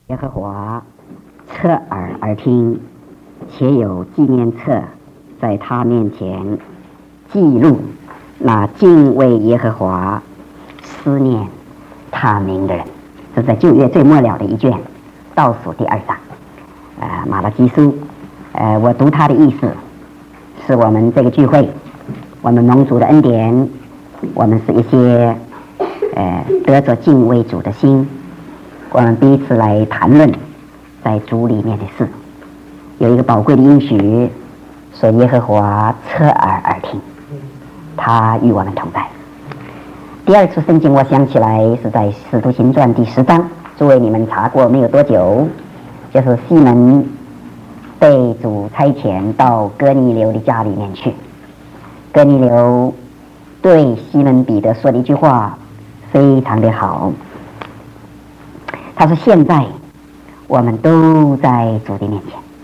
耶和华侧耳而听，且有纪念册在他面前记录那敬畏耶和华、思念他名的人。这是在旧约最末了的一卷，倒数第2章。马拉基书，我读他的意思，是我们这个聚会，我们蒙主的恩典，我们是一些得着敬畏主的心，我们彼此来谈论在主里面的事。有一个宝贵的应许，说耶和华侧耳而听，他与我们同在。第二处圣经我想起来是在使徒行传第10章，诸位你们查过没有多久，就是西门被主差遣到哥尼流的家里面去。哥尼流对西门彼得说的一句话非常的好，他说现在我们都在主的面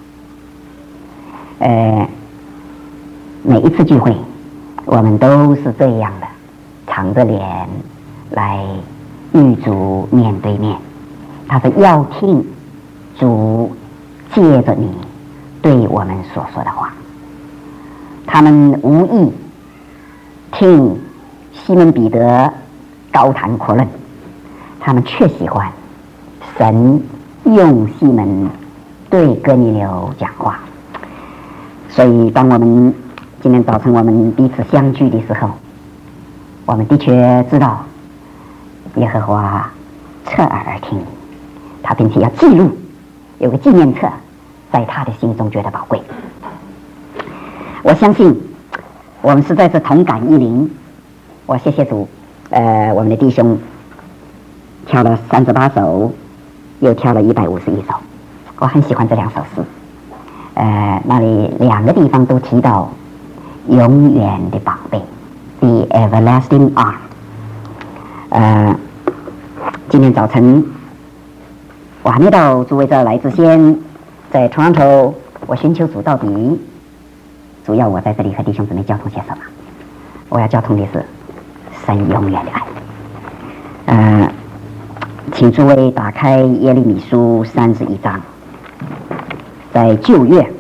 前。每一次聚会我们都是这样的，敞着脸来与主面对面。他说要听主借着你对我们所说的话。他们无意听西门彼得高谈阔论，他们却喜欢神用西门对哥尼流讲话。所以当我们今天早晨我们彼此相聚的时候，我们的确知道耶和华侧耳而听，他并且要记录，有个纪念册在他的心中觉得宝贵。我相信我们实在是同感一灵。我谢谢主，我们的弟兄跳了38首，又跳了151首，我很喜欢这2首诗。那里2个地方都提到永远的宝贝 The Everlasting Arm。今天早晨我还没到诸位这儿来之前，在 Toronto 我寻求主到底，主要我在这里和弟兄姊妹交通些什么？我要交通的是神永远的爱。请诸位打开耶利米书31章，在旧约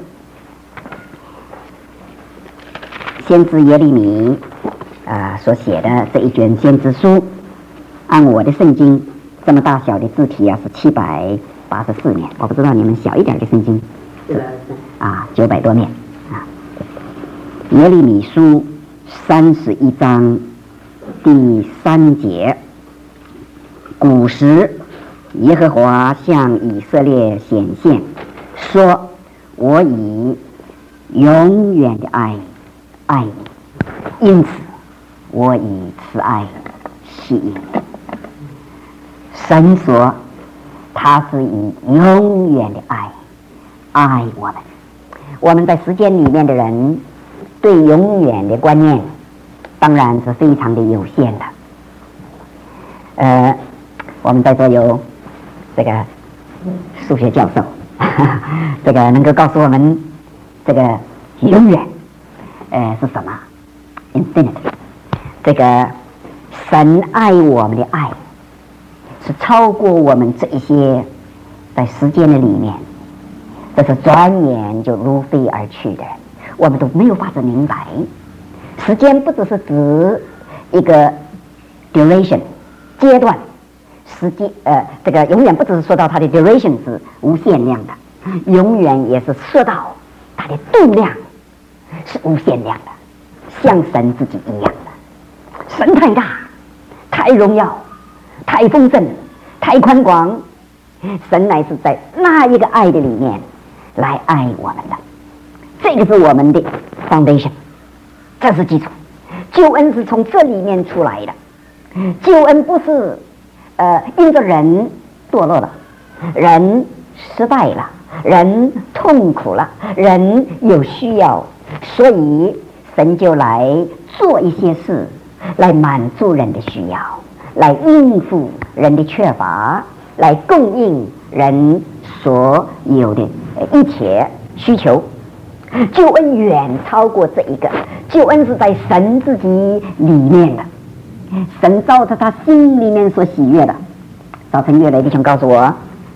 先知耶利米所写的这一卷先知书，按我的圣经这么大小的字体是784面，我不知道你们小一点的圣经900多面耶利米书31章第3节，古时耶和华向以色列显现，说我以永远的爱爱你，因此我以慈爱吸引你。神说他是以永远的爱爱我们。我们在时间里面的人对永远的观念当然是非常的有限的。我们在座有这个数学教授，这个能够告诉我们这个永远是什么 infinity。 这个神爱我们的爱是超过我们这一些在时间的里面，这是转眼就如飞而去的，我们都没有法子明白。时间不只是指一个 duration 阶段，时间这个永远不只是说到它的 duration 是无限量的，永远也是说到它的度量是无限量的，像神自己一样的。神太大，太荣耀，太丰盛，太宽广，神乃是在那一个爱的里面来爱我们的。这个是我们的 foundation， 这是基础。救恩是从这里面出来的。救恩不是因着人堕落了，人失败了，人痛苦了，人有需要，所以神就来做一些事来满足人的需要，来应付人的缺乏，来供应人所有的一切需求。救恩远超过这一个，救恩是在神自己里面的，神照着他心里面所喜悦的。早晨月雷弟兄告诉我，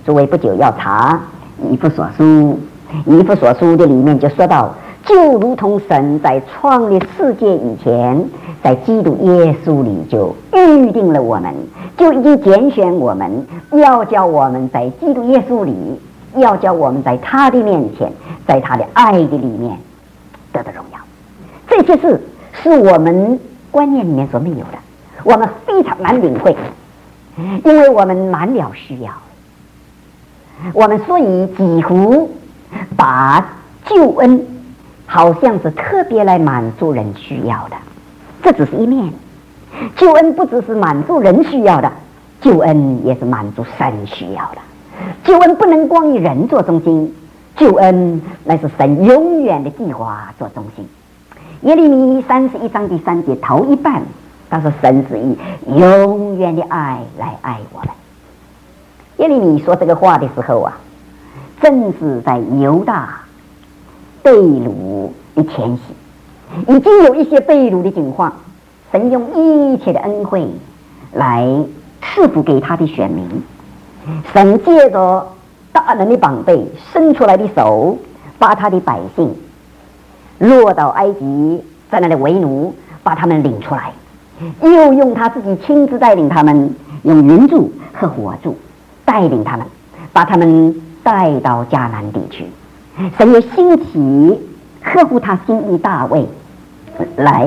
诸位不久要查以弗所书，以弗所书的里面就说到，就如同神在创立世界以前，在基督耶稣里就预定了我们，就已经拣选我们，要叫我们在基督耶稣里，要叫我们在他的面前，在他的爱的里面得到荣耀。这些事是我们观念里面所没有的，我们非常难领会，因为我们满了需要，我们所以几乎把救恩好像是特别来满足人需要的，这只是一面。救恩不只是满足人需要的，救恩也是满足神需要的。救恩不能光以人做中心，救恩乃是神永远的计划做中心。耶利米31章第3节头一半，他说神是以永远的爱来爱我们。耶利米说这个话的时候啊，正是在犹大被掳的前夕，已经有一些被掳的情况，神用一切的恩惠来赐福给他的选民。神借着大能的膀臂伸出来的手，把他的百姓落到埃及，在那里为奴，把他们领出来，又用他自己亲自带领他们，用云柱和火柱带领他们，把他们带到迦南地区。神又兴起呵护他心意大卫来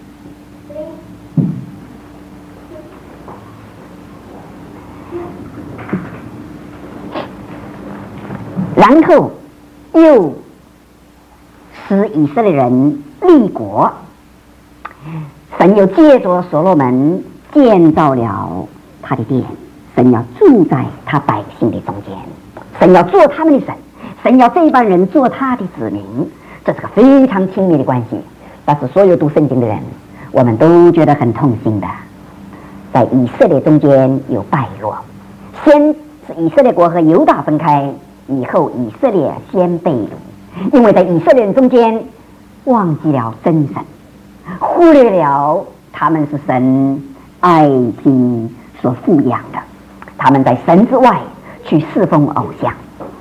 然后又使以色列人立国。神又借着所罗门建造了他的殿，神要住在他百姓的中间，神要做他们的神，神要这帮人做他的子民，这是个非常亲密的关系。但是所有读圣经的人，我们都觉得很痛心的，在以色列中间有败落，先是以色列国和犹大分开，以后以色列先被掳，因为在以色列人中间忘记了真神，忽略了他们是神爱心所富养的，他们在神之外去侍奉偶像。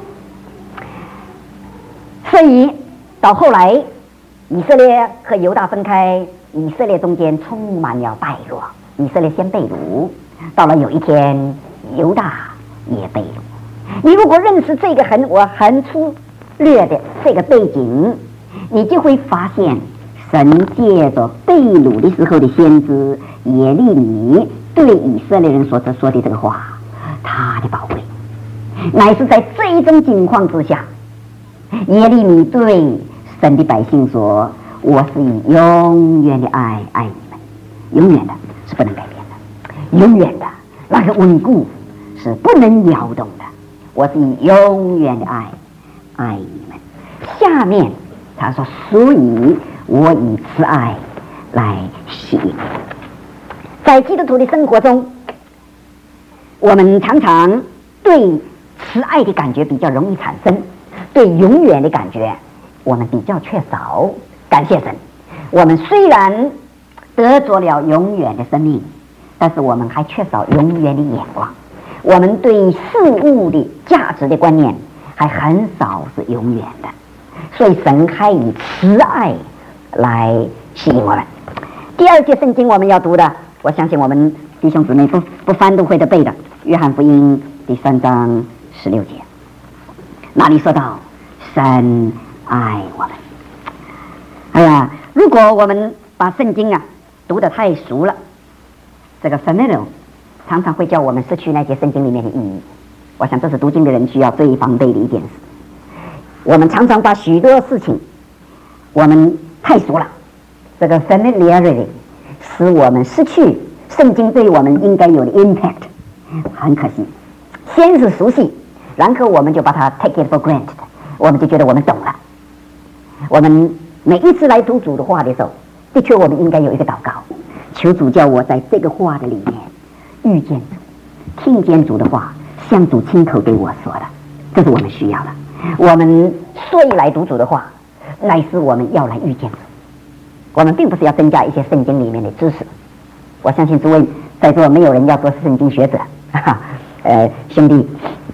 所以到后来以色列和犹大分开，以色列中间充满了败落，以色列先被掳，到了有一天犹大也被掳。你如果认识这个我很粗略的这个背景，你就会发现神借着被掳的时候的先知耶利米对以色列人所说的这个话，他的宝贵乃是在这一种情况之下，耶利米对神的百姓说，我是以永远的爱爱你们，永远的是不能改变的，永远的那个稳固是不能摇动的，我是以永远的爱爱你们。下面他说，所以我以慈爱来吸引。在基督徒的生活中，我们常常对慈爱的感觉比较容易产生，对永远的感觉我们比较缺少。感谢神，我们虽然得着了永远的生命，但是我们还缺少永远的眼光，我们对事物的价值的观念还很少是永远的，所以神还以慈爱来吸引我们。第二节圣经我们要读的，我相信我们弟兄姊妹不翻都会的背的，约翰福音第3章16节，那里说到神爱我们。哎呀，如果我们把圣经读得太熟了，这个 familiar 常常会叫我们失去那些圣经里面的意义。我想这是读经的人需要最防备的一件事。我们常常把许多事情我们太熟了，这个 familiarity 使我们失去圣经对我们应该有的 impact， 很可惜。先是熟悉，然后我们就把它 take it for granted， 我们就觉得我们懂了。我们每一次来读主的话的时候，的确我们应该有一个祷告，求主叫我在这个话的里面遇见主，听见主的话，像主亲口对我说的，这是我们需要的。我们所以来读主的话，乃是我们要来遇见主，我们并不是要增加一些圣经里面的知识。我相信诸位在座没有人要做圣经学者，兄弟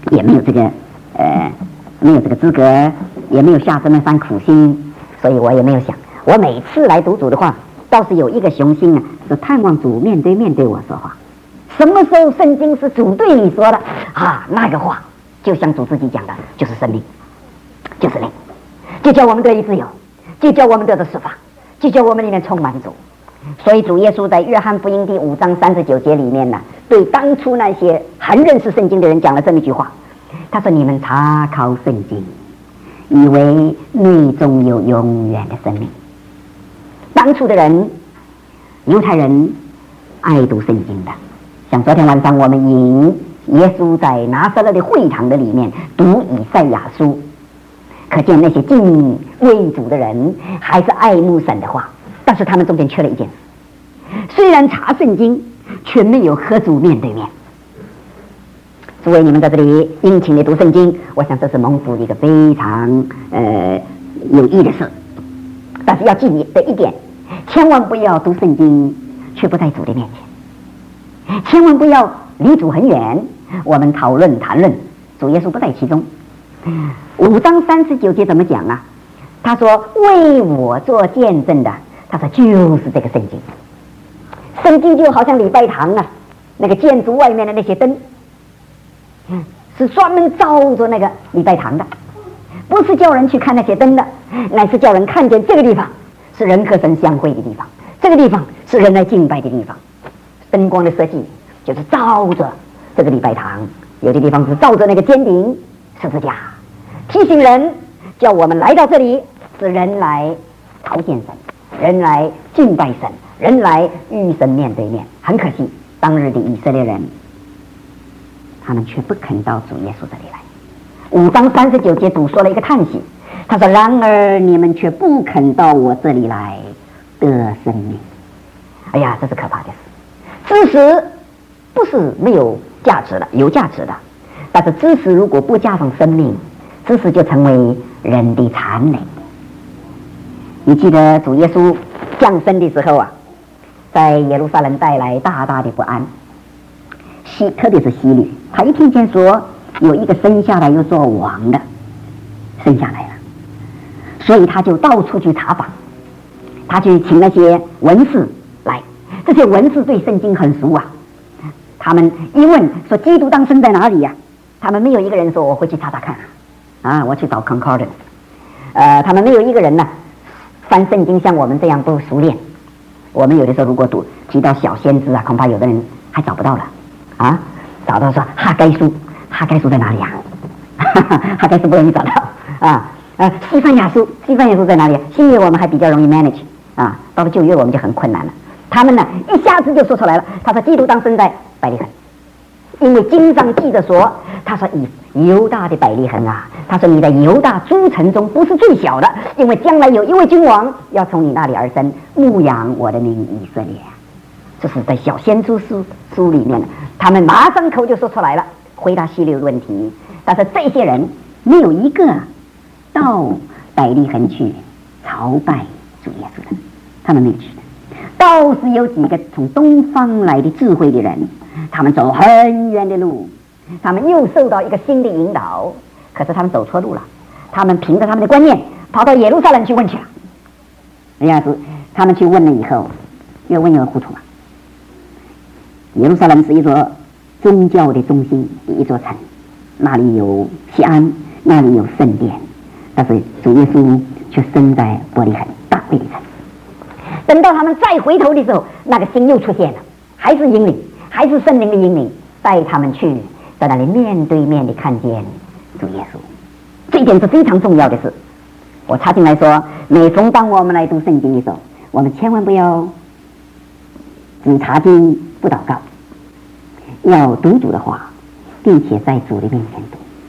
也没有这个没有这个资格，也没有下这么番苦心，所以我也没有想。我每次来读主的话，倒是有一个雄心啊，是探望主面对面对我说话。什么时候圣经是主对你说的啊？那个话就像主自己讲的，就是生命，就是灵，就叫我们得以自由，就叫我们得到释放，就叫我们里面充满主。所以主耶稣在约翰福音第5章39节里面呢，对当初那些还认识圣经的人讲了这么一句话，他说：你们查考圣经，以为内中有永远的生命。当初的人，犹太人爱读圣经的，像昨天晚上我们引耶稣在拿撒勒的会堂的里面读以赛亚书，可见那些敬畏主的人还是爱慕神的话，但是他们中间缺了一件事，虽然查圣经，却没有和主面对面。诸位，你们在这里殷勤的读圣经，我想这是蒙福一个非常有益的事。但是要记得一点，千万不要读圣经却不在主的面前，千万不要离主很远。我们讨论谈论，主耶稣不在其中。5章39节怎么讲啊？他说：为我做见证的，他说就是这个圣经。圣经就好像礼拜堂啊，那个建筑外面的那些灯，是专门照着那个礼拜堂的，不是叫人去看那些灯的，乃是叫人看见这个地方是人和神相会的地方，这个地方是人来敬拜的地方。灯光的设计就是照着这个礼拜堂，有的地方是照着那个尖顶十字架，提醒人叫我们来到这里是人来朝见神，人来敬拜神，人来与神面对面。很可惜，当日的以色列人他们却不肯到主耶稣这里来。5章39节主说了一个叹息，他说：然而你们却不肯到我这里来得生命。哎呀，这是可怕的事。知识不是没有价值的，有价值的，但是知识如果不加上生命，知识就成为人的残累。你记得主耶稣降生的时候啊，在耶路撒冷带来大大的不安，特别是希律，他一听见说有一个生下来又做王的生下来了，所以他就到处去查访，他去请那些文士来，这些文士对圣经很熟啊，他们一问说基督当生在哪里呀，他们没有一个人说我会去查查看啊，我去找 concordance，他们没有一个人呢翻圣经像我们这样不熟练。我们有的时候如果提到小先知啊，恐怕有的人还找不到了啊，找到说哈该书，哈该书在哪里啊？哈该书不容易找到啊。西番雅书在哪里啊？新约我们还比较容易 manage 啊，到了旧约我们就很困难了。他们呢一下子就说出来了，他说基督当生在伯利恒，因为经上记着说，他说以犹大的伯利恒啊，他说你在犹大诸城中不是最小的，因为将来有一位君王要从你那里而生，牧养我的民以色列。这是在小先知书里面的，他们马上口就说出来了，回答希律的问题。但是这些人没有一个到伯利恒去朝拜主耶稣的，他们没有去的。倒是有几个从东方来的智慧的人，他们走很远的路，他们又受到一个新的引导，可是他们走错路了，他们凭着他们的观念跑到耶路撒冷去问去了。人家说他们去问了以后，越问越糊涂了。耶路撒冷是一座宗教的中心，一座城，那里有西安，那里有圣殿，但是主耶稣却生在伯利恒大卫的城。等到他们再回头的时候，那个心又出现了，还是引领，还是圣灵的引领，带他们去在那里面对面的看见主耶稣。这一点是非常重要的事。我插进来说，每逢当我们来读圣经的时候，我们千万不要只查经不祷告，要读主的话，并且在主的面前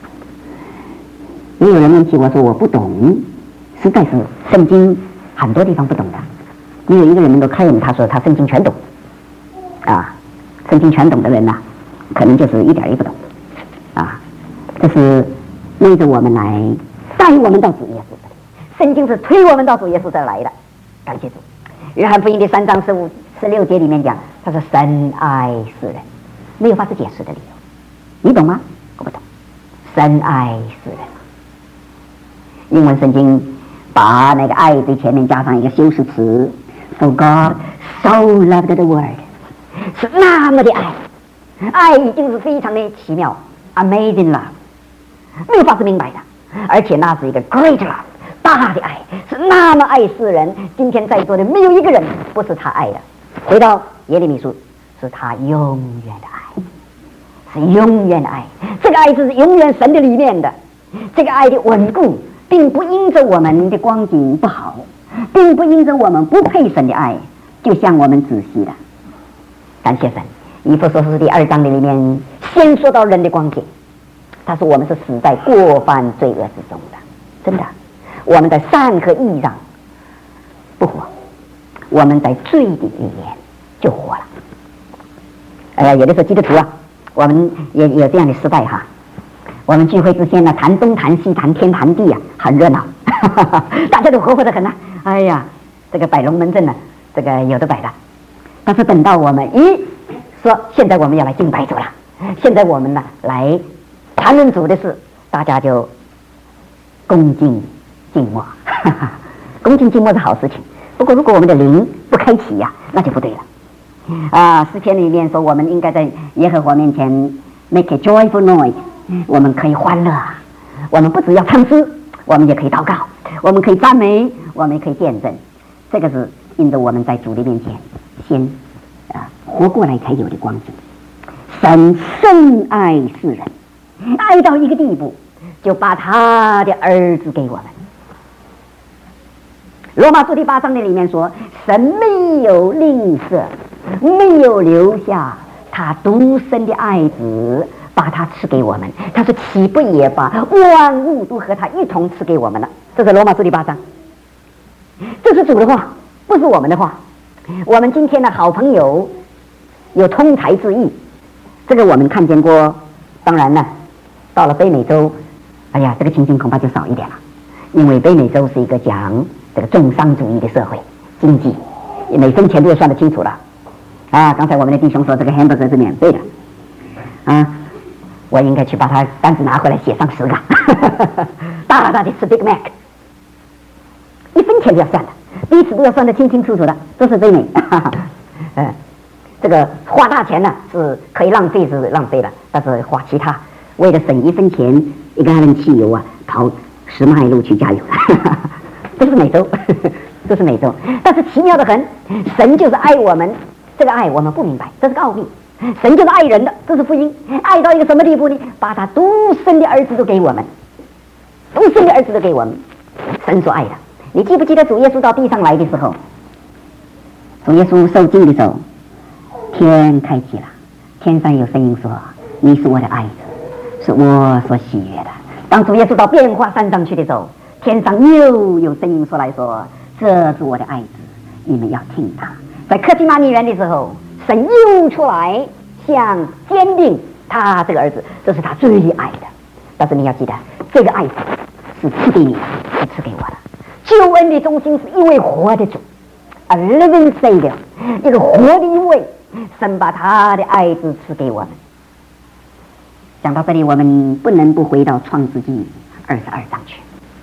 读。也有人问起我说我不懂，实在是圣经很多地方不懂的，没有一个人能够claim他说他圣经全懂啊，圣经全懂的人可能就是一点也不懂啊。这是为着我们来带我们到主耶稣这里，圣经是推我们到主耶稣这来的。感谢主。约翰福音的3章16节里面讲，他说神爱世人，没有法子解释的理由。你懂吗？我不懂。 神爱世人。英文圣经把那个爱字前面加上一个修饰词 ，For God so loved the world， 是那么的爱，爱已经是非常的奇妙 ，amazing love， 没有法子明白的，而且那是一个 great love， 大的爱，是那么爱世人。今天在座的没有一个人不是他爱的。回到耶利米书，是他永远的爱，是永远的爱。这个爱是永远神的里面的，这个爱的稳固。并不因着我们的光景不好，并不因着我们不配神的爱，就向我们仔细的。感谢神，以弗所书第2章的里面先说到人的光景，他说我们是死在过犯罪恶之中的，真的，我们在善和义上不活，我们在罪的里面就活了。有的时候基督徒啊，我们也有这样的时代哈。我们聚会之前呢，谈东谈西谈天谈地啊，很热闹，大家都活泼得很呐。哎呀，这个摆龙门阵呢，这个有的摆的。但是等到我们说现在我们要来敬拜主了，现在我们呢来谈论主的事，大家就恭敬静默。恭敬静默是好事情，不过如果我们的灵不开启呀，那就不对了。诗篇里面说，我们应该在耶和华面前 make a joyful noise。我们可以欢乐，我们不只要唱诗，我们也可以祷告，我们可以赞美，我们也可以见证。这个是因着我们在主的面前先活过来才有的光景。神深爱世人，爱到一个地步，就把他的儿子给我们。罗马书第8章的里面说，神没有吝啬，没有留下他独生的爱子，把他赐给我们。他说岂不也把万物都和他一同赐给我们了？这是罗马书第8章，这是主的话，不是我们的话。我们今天的好朋友有通才之意，这个我们看见过。当然呢，到了北美洲，哎呀，这个情形恐怕就少一点了，因为北美洲是一个讲这个重商主义的社会，经济每分钱都要算得清楚了。刚才我们的弟兄说这个 hamburger 是免费的，我应该去把他单子拿回来写上10个，大大的吃 Big Mac， 1分钱都要算的，彼此都要算得清清楚楚的，这是北美。这个花大钱呢是可以浪费是浪费了，但是花其他为了省1分钱，1个人汽油啊，跑10迈路去加油。这是美洲，这是美洲。但是奇妙的很，神就是爱我们，这个爱我们不明白，这是个奥秘。神就是爱人的，这是福音。爱到一个什么地步呢？把他独生的儿子都给我们，独生的儿子都给我们。神所爱的，你记不记得主耶稣到地上来的时候，主耶稣受浸的时候，天开启了，天上有声音说：“你是我的爱子，是我所喜悦的。”当主耶稣到变化山上去的时候，天上又有声音说来说：“这是我的爱子，你们要听他。”在客西马尼园的时候，神又出来想坚定他这个儿子，这是他最爱的。但是你要记得，这个爱子是赐给你的，是赐给我的。救恩的中心是一位活的主， A living Savior， 一个活的一位，神把他的爱子赐给我们。讲到这里，我们不能不回到创世纪22章去。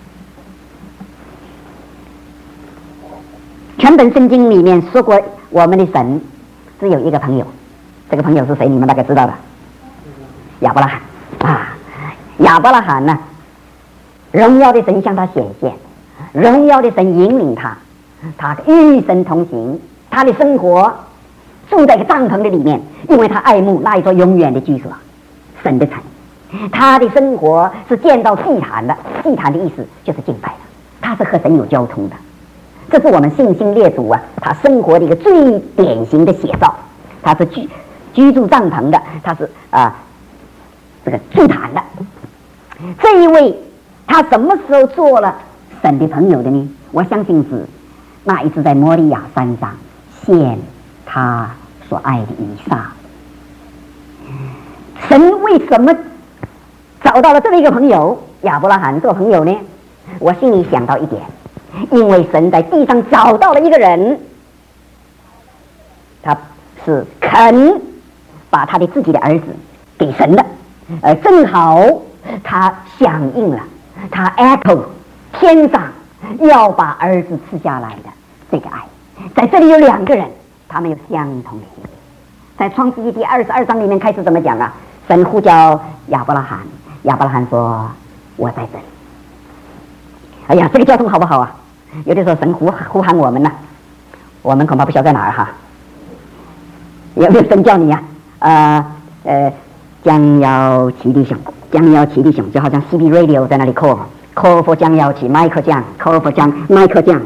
全本圣经里面说过，我们的神只有一个朋友，这个朋友是谁？你们大概知道的，亚伯拉罕亚伯拉罕呢，荣耀的神向他显现，荣耀的神引领他，他与神同行，他的生活住在一个帐篷的里面，因为他爱慕那一座永远的居所，神的城。他的生活是见到祭坛的，祭坛的意思就是敬拜的，他是和神有交通的。这是我们信心列祖他生活的一个最典型的写照。他是居住帐篷的，他是这个祭坛的。这一位他什么时候做了神的朋友的呢？我相信是那一次在摩利亚山上献他所爱的以撒。神为什么找到了这么一个朋友亚伯拉罕做朋友呢？我心里想到一点，因为神在地上找到了一个人，他是肯把他的自己的儿子给神的，正好他响应了，他 echo 天上要把儿子赐下来的这个爱。在这里有两个人，他们有相同的心意。在创世纪第22章里面开始怎么讲啊？神呼叫亚伯拉罕，亚伯拉罕说我在这里。哎呀，这个交通好不好啊？有的时候神呼喊我们呢，我们恐怕不晓得在哪儿哈。有没有神叫你呀？将要齐弟兄，将要齐弟兄，就好像 CB radio 在那里 call for 将要齐 Michael 酱 call for 将 Michael 酱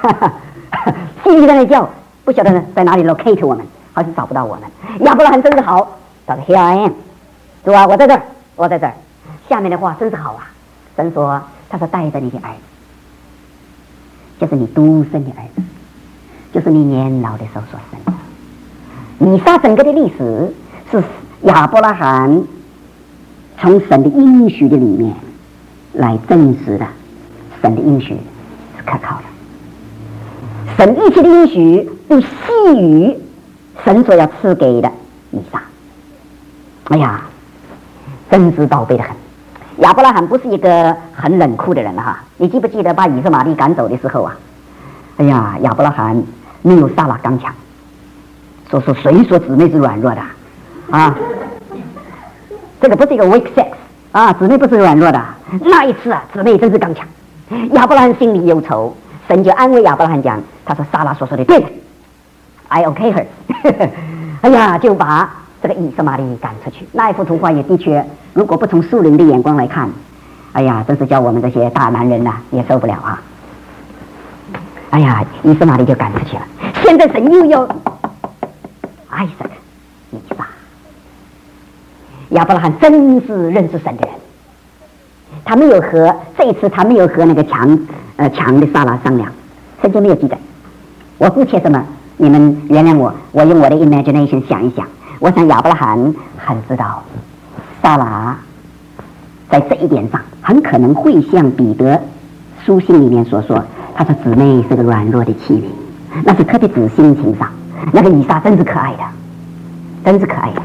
，CB 在那里叫，不晓得在哪里 locate 我们，好像找不到我们。亚伯拉罕真是好，他说 Here I am， 主啊，我在这儿，我在这儿。下面的话真是好啊，神说，他说带着你的儿子，就是你独生的儿子，就是你年老的时候所生的。以撒整个的历史是亚伯拉罕从神的应许的里面来证实的，神的应许是可靠的，神一切的应许不细于神所要赐给的以撒。哎呀，真是宝贝的很。亚伯拉罕不是一个很冷酷的人哈，你记不记得把以色玛利赶走的时候啊？哎呀，亚伯拉罕没有撒拉刚强，说谁说姊妹是软弱的啊？这个不是一个 weak sex 啊，姊妹不是软弱的。那一次啊，姊妹真是刚强。亚伯拉罕心里忧愁，神就安慰亚伯拉罕讲，他说撒拉所说的对的 ，I OK her 哎呀，就把这个以色玛利赶出去。那一幅图画也的确，如果不从属灵的眼光来看，哎呀，真是叫我们这些大男人呐也受不了啊！哎呀，以色玛利就赶出去了。现在神又要艾撒克、以撒。亚伯拉罕真是认识神的人，他没有和这一次他没有和那个强的撒拉商量，圣经没有记载。我姑且什么，你们原谅我，我用我的 imagination 想一想。我想亚伯拉罕很知道，撒拉在这一点上很可能会像彼得书信里面所说，他说姊妹是个软弱的器皿，那是特别指心情上。那个以撒真是可爱的，真是可爱的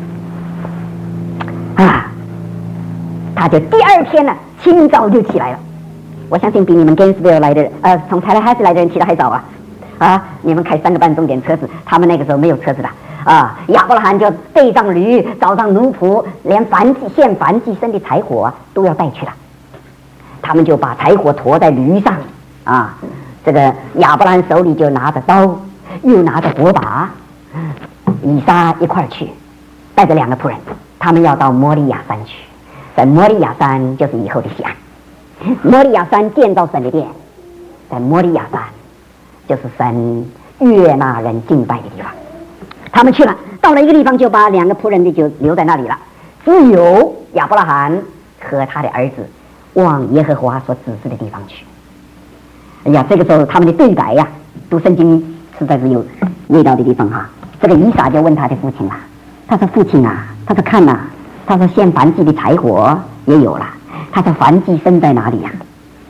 啊！他就第二天呢，清早就起来了。我相信比你们 Gainesville 来的从Tallahassee来的人起得还早啊！你们开3个半钟点车子，他们那个时候没有车子的。亚伯拉罕就背上驴，找上奴仆，连献燔祭牲的柴火都要带去了。他们就把柴火驮在驴上啊，这个亚伯拉罕手里就拿着刀，又拿着火把，以撒一块去，带着2个仆人，他们要到摩利亚山去。在摩利亚山就是以后的西安，摩利亚山建造神的殿，在摩利亚山就是神悦纳人敬拜的地方。他们去了，到了一个地方，就把2个仆人的就留在那里了，只有亚伯拉罕和他的儿子往耶和华所指示的地方去。哎呀，这个时候他们的对白呀，读圣经实在是有味道的地方哈。这个以撒就问他的父亲了，他说：“父亲啊，他说看呐，他说献燔祭的柴火也有了，他说燔祭牲在哪里呀？”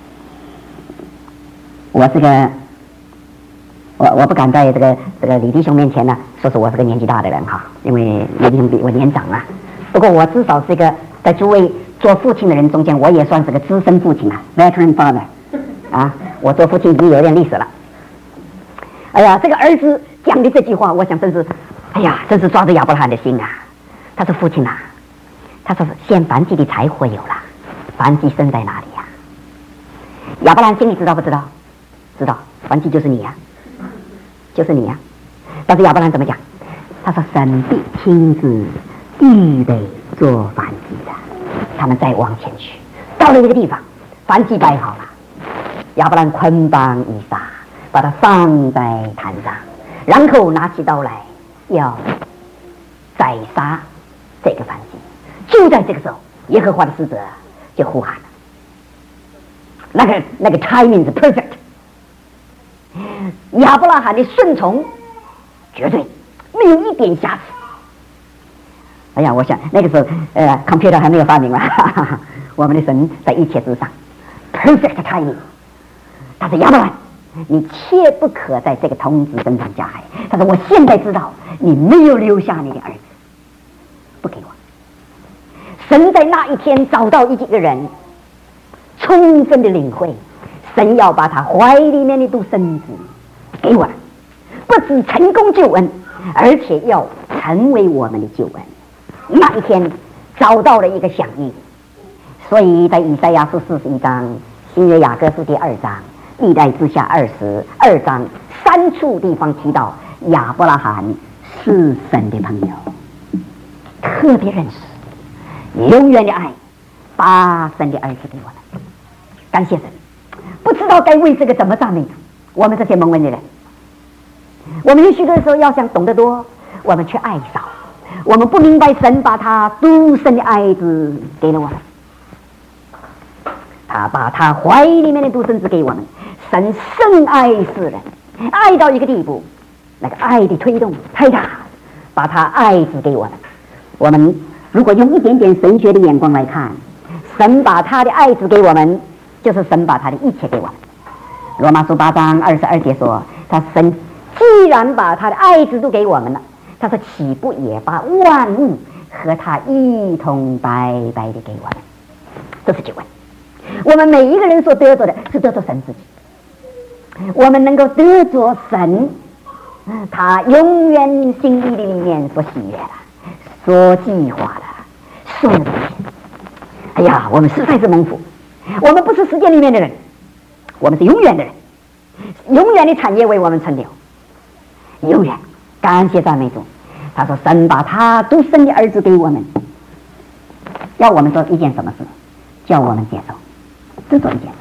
我不敢在这个李弟兄面前呢，说是我是个年纪大的人哈，因为李弟兄比我年长啊。不过我至少是一个在诸位做父亲的人中间，我也算是个资深父亲啊 ，veteran father 啊，我做父亲已经有点历史了。哎呀，这个儿子讲的这句话，我想真是，哎呀，真是抓着亚伯拉罕的心啊。他说：“父亲啊，他说献燔祭的柴火有了，燔祭牲在哪里呀？”亚伯拉罕心里知道不知道？知道，燔祭就是你呀。就是你呀，但是亚伯兰怎么讲？他说：“神必亲自预备做燔祭的。”他们再往前去，到了一个地方，燔祭摆好了，亚伯兰捆绑以撒，把他放在坛上，然后拿起刀来要宰杀这个燔祭。就在这个时候，耶和华的使者就呼喊了，那个 timing 是 perfect。亚伯拉罕的顺从绝对没有一点瑕疵。哎呀，我想那个时候computer 还没有发明了，我们的神在一切之上 perfect timing。他说：“亚伯兰，你切不可在这个童子身上加害。”他说：“我现在知道你没有留下你的儿子，不给我。 神在那一天找到一个人，充分的领会，神要把他怀里面的独生子给我们，不只成功救恩，而且要成为我们的救恩。那一天找到了一个响应，所以在以赛亚书41章、新约雅各书第2章、历代志下22章3处地方提到亚伯拉罕是神的朋友，特别认识永远的爱，把神的儿子给我们。感谢神，不知道该为这个怎么赞美主。我们这些蒙恩的人，我们有许多时候要想懂得多，我们却爱少，我们不明白神把他独生的爱子给了我们，他把他怀里面的独生子给我们。神深爱世人，爱到一个地步，那个爱的推动太大，把他爱子给我们。我们如果用一点点神学的眼光来看，神把他的爱子给我们，就是神把他的一切给我们。罗马书8章22节说，他神既然把他的爱子都给我们了，他说岂不也把万物和他一同白白的给我们？这是救恩。我们每一个人所得着的是得着神自己，我们能够得着神他永远心意的里面所喜悦的、所计划的所有的东西。哎呀，我们实在是蒙福，我们不是时间里面的人，我们是永远的人，永远的产业为我们存留，永远。感谢赞美主。他说神把他独生的儿子给我们，要我们做一件什么事？叫我们接受，只做一件，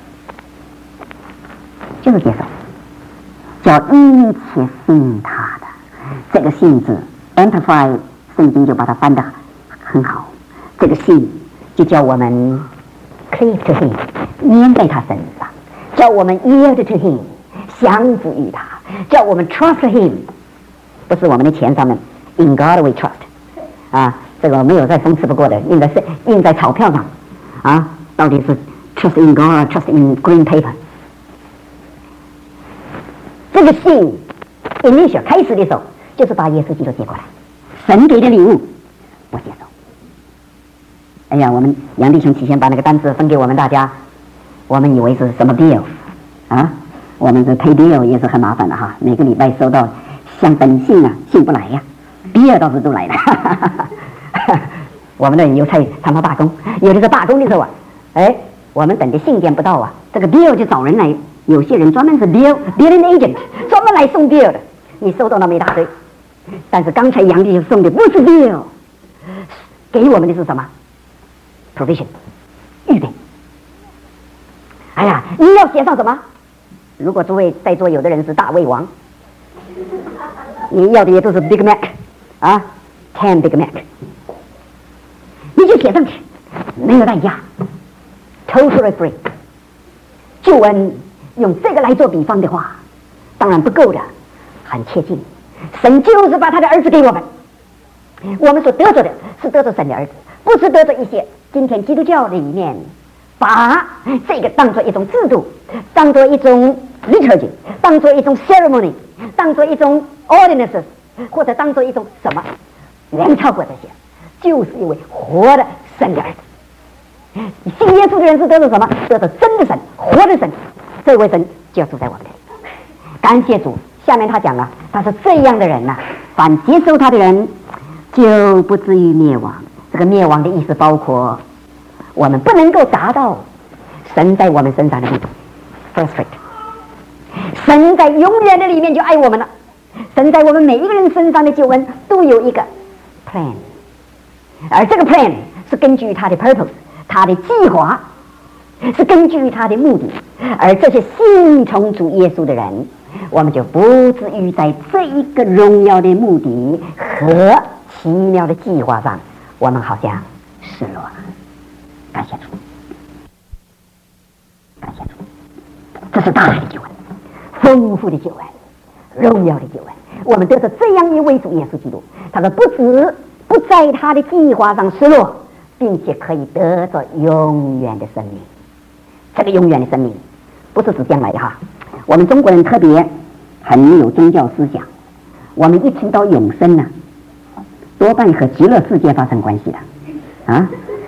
就是接受，叫一切信他的。这个信字 Amplified 圣经就把它翻得很好，这个信就叫我们 cleave to him， 粘在他身上，叫我们 yield to him， 降服于他，叫我们 trust him， 不是我们的钱上面 in God we trust 啊，这个没有再讽刺不过的，印在钞票上啊，到底是 trust in God trust in green paper。 这个信 initial 开始的时候就是把耶稣基督接过来，神给的礼物我接受。哎呀，我们杨弟兄起先把那个单子分给我们大家，我们以为是什么 bill 啊，我们这 pay bill 也是很麻烦的哈，每个礼拜收到像本信啊，信不来呀，bill 倒是都来了我们的邮差常常罢工，有的是罢工的时候啊，哎，我们等的信件不到啊，这个 bill 就找人来，有些人专门是 billing agent， 专门来送 bill 的，你收到那么一大堆。但是刚才杨弟兄送的不是 bill， 给我们的是什么 provision 预备。哎呀，你要写上什么？如果诸位在座有的人是大胃王，你要的也都是 Big Mac 啊 10 Big Mac， 你就写上去，没有代价 totally free。 救恩用这个来做比方的话，当然不够的，很切近。神就是把他的儿子给我们，我们所得着的是得着神的儿子，不是得着一些今天基督教里面把这个当作一种制度，当作一种 liturgy， 当作一种 ceremony， 当作一种 ordinances， 或者当作一种什么，远超过这些，就是一位活的神的儿子。信耶稣的人是得着什么？得着真的神，活的神，这位神就要住在我们这里。感谢主。下面他讲了，他说这样的人呐，凡接受他的人就不至于灭亡。这个灭亡的意思包括我们不能够达到神在我们身上的目的 first rate， 神在永远的里面就爱我们了，神在我们每一个人身上的救恩都有一个 plan， 而这个 plan 是根据他的 purpose， 他的计划，是根据他的目的。而这些信从主耶稣的人，我们就不至于在这一个荣耀的目的和奇妙的计划上，我们好像失落了。感谢主，感谢主，这是大的救恩，丰富的救恩，荣耀的救恩。我们得着这样一位主耶稣基督，他说不止不在他的计划上失落，并且可以得着永远的生命。这个永远的生命不是指将来的哈。我们中国人特别很有宗教思想，我们一听到永生呢，多半和极乐世界发生关系的啊。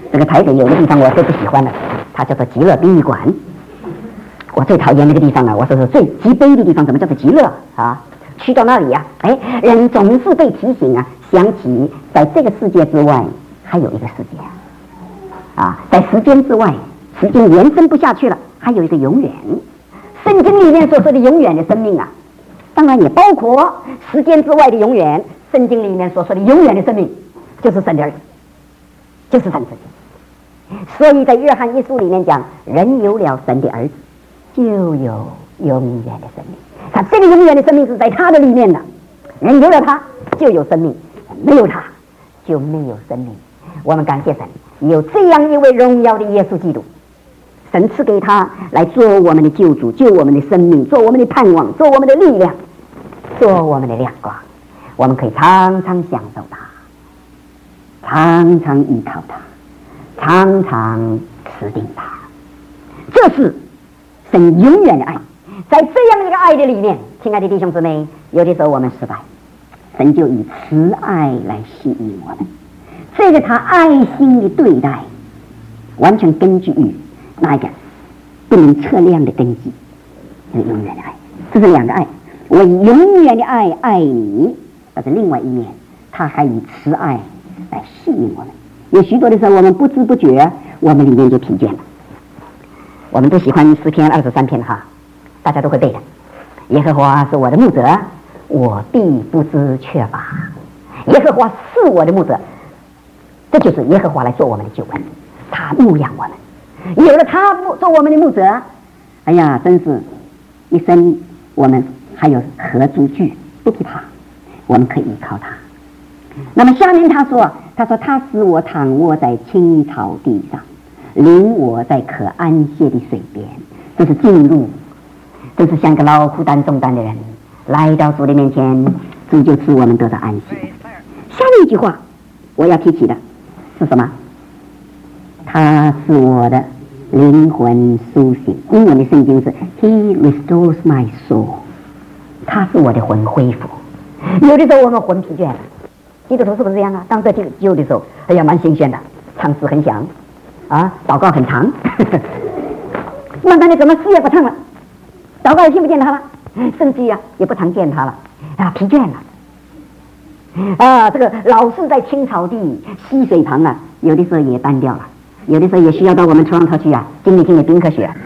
这个台北有个地方我最不喜欢的，它叫做极乐殡仪馆。我最讨厌那个地方了，我说是最极悲的地方，怎么叫做极乐啊？去到那里呀，人总是被提醒啊，想起在这个世界之外还有一个世界啊，在时间之外，时间延伸不下去了，还有一个永远。圣经里面所说的永远的生命啊，当然也包括时间之外的永远。圣经里面所说的永远的生命，就是神的儿子，就是神自己。所以在约翰一书里面讲，人有了神的儿子，就有永远的生命。他这个永远的生命是在他的里面的，人有了他就有生命，没有他就没有生命。我们感谢神，有这样一位荣耀的耶稣基督，神赐给他来做我们的救主，救我们的生命，做我们的盼望，做我们的力量，做我们的亮光。我们可以常常享受他，常常依靠他，常常持定他。这是神永远的爱。在这样一个爱的里面，亲爱的弟兄姊妹，有的时候我们失败，神就以慈爱来吸引我们。这个他爱心的对待，完全根据于那一个不能测量的根基，这是永远的爱。这是两个爱，我以永远的爱爱你，但是另外一面，他还以慈爱来吸引我们。有许多的时候，我们不知不觉，我们里面就疲倦了。我们都喜欢诗篇23篇哈，大家都会背的。耶和华是我的牧者，我必不知缺乏。耶和华是我的牧者，这就是耶和华来做我们的救恩，他牧养我们。有了他做我们的牧者，哎呀，真是一生我们还有何足惧，不必怕，我们可以依靠他。那么下面他说他使我躺卧在青草地上，领我在可安歇的水边。这是进入，这是像个劳苦担重担的人来到主的面前，主就使我们得到安息。下面一句话我要提起的是什么？他是我的灵魂苏醒。英文的圣经是 He restores my soul， 他是我的魂恢复。有的时候我们魂疲倦了，基督徒是不是这样啊？当这有的时候，哎呀，蛮新鲜的，唱诗很响啊，祷告很长，慢慢的怎么诗也不唱了，祷告也听不见他了，甚至呀也不常见他了啊，疲倦了啊，这个老是在青草地溪水旁啊，有的时候也单调了，有的时候也需要到我们Toronto去啊，经历冰科学。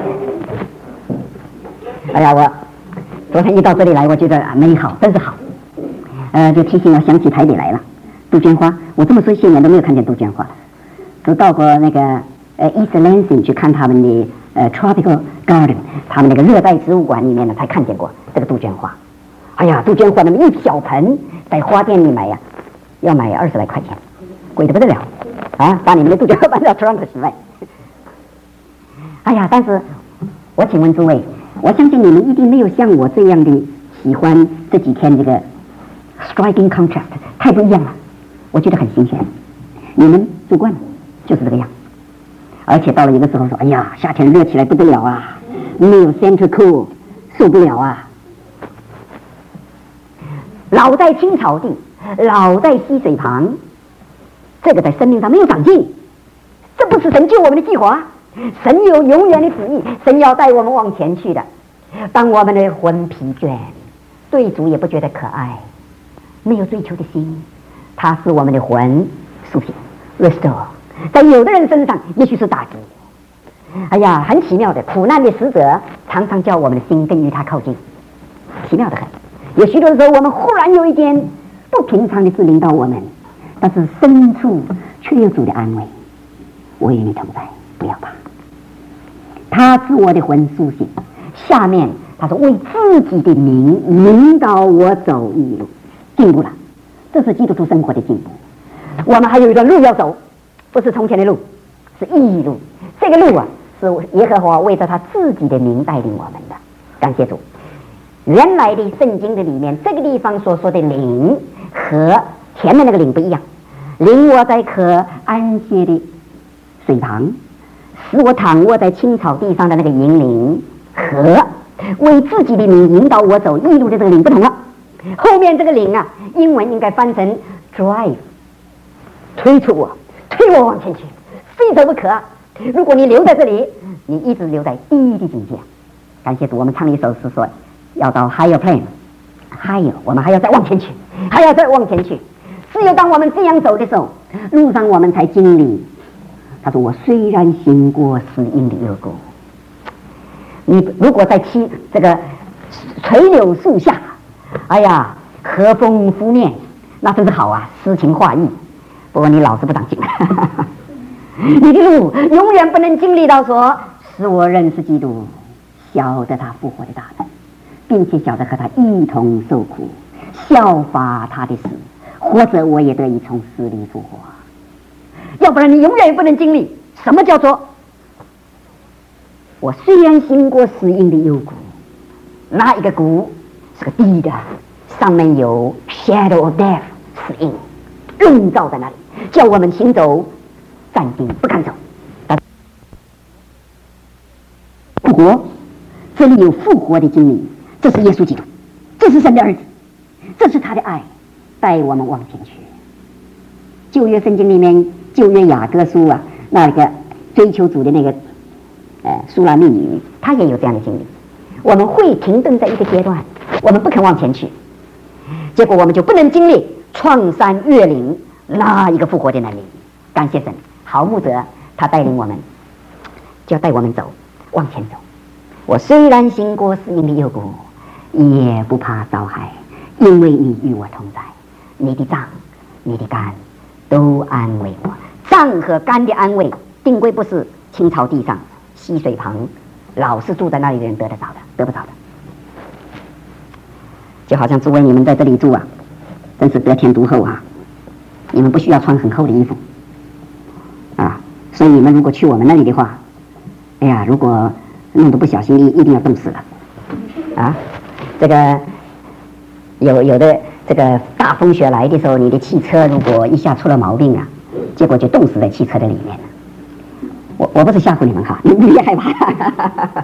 哎呀，我昨天一到这里来，我觉得美好，真是好。就提醒我想起台北来了，杜鹃花。我这么说些年都没有看见杜鹃花，只到过那个East Lansing 去看他们的Tropical Garden， 他们那个热带植物馆里面呢才看见过这个杜鹃花。哎呀，杜鹃花那么一小盆，在花店里买呀，要买20来块钱，贵得不得了啊！把你们的杜鹃花搬到 Toronto 去卖。哎呀，但是我请问诸位，我相信你们一定没有像我这样的喜欢这几天这个 striking contrast， 太不一样了，我觉得很新鲜。你们住惯了，就是这个样。而且到了一个时候说，哎呀，夏天热起来不得了啊，没有 center cool， 受不了啊。老在青草地，老在溪水旁，这个在生命上没有长进，这不是神救我们的计划。神有永远的旨意，神要带我们往前去的。当我们的魂疲倦，对主也不觉得可爱，没有追求的心，他使我们的魂苏醒 restore。 在有的人身上也许是打击，哎呀，很奇妙的，苦难的使者常常叫我们的心更与他靠近，奇妙的很。有许多的时候我们忽然有一件不平常的事临到我们，但是深处却有主的安慰，我与你同在，不要怕，他使我的魂苏醒。下面他说为自己的名引导我走义路，进步了，这是基督徒生活的进步。我们还有一段路要走，不是从前的路，是义路。这个路啊，是耶和华为着他自己的名带领我们的。感谢主。原来的圣经的里面，这个地方所说的领和前面那个领不一样。领我在可安歇的水旁，使我躺卧在青草地上的那个引领，和为自己的名引导我走义路的这个领不同了。后面这个领啊，英文应该翻成 drive， 推出我，推我往前去， 非走不可。如果你留在这里，你一直留在低的境界。感谢主，我们唱一首诗说，要到 higher plane，higher， 我们还要再往前去，还要再往前去。只有当我们这样走的时候，路上我们才经历。他说：“我虽然行过死荫的幽谷，你如果在这个垂柳树下，哎呀，和风拂面，那真是好啊，诗情画意。不过你老是不长进，你的路永远不能经历到说，使我认识基督，晓得他复活的大能，并且晓得和他一同受苦，效法他的死，或者我也得以从死里复活。要不然你永远也不能经历什么叫做我虽然行过死荫的幽谷，那一个谷是个低的，上面有 shadow of death 死荫笼罩在那里，叫我们行走暂定不敢走。复活，这里有复活的经历，这是耶稣基督，这是神的儿子，这是他的爱带我们往前去。旧约圣经里面，旧约雅各书啊，那个追求主的那个苏拉密女，她也有这样的经历。我们会停顿在一个阶段，我们不肯往前去，结果我们就不能经历创山越岭那一个复活的能力。感谢神，好牧者他带领我们，就要带我们走，往前走。我虽然行过死荫的幽谷，也不怕遭害，因为你与我同在，你的杖你的竿都安慰我。杖和竿的安慰，定规不是青草地上溪水旁老是住在那里的人得得着的，得不着的。就好像诸位你们在这里住啊，真是得天独厚啊，你们不需要穿很厚的衣服啊，所以你们如果去我们那里的话，哎呀，如果弄得不小心一定要冻死了啊。这个有的这个大风雪来的时候，你的汽车如果一下出了毛病啊，结果就冻死在汽车的里面了。我不是吓唬你们哈，你别害怕。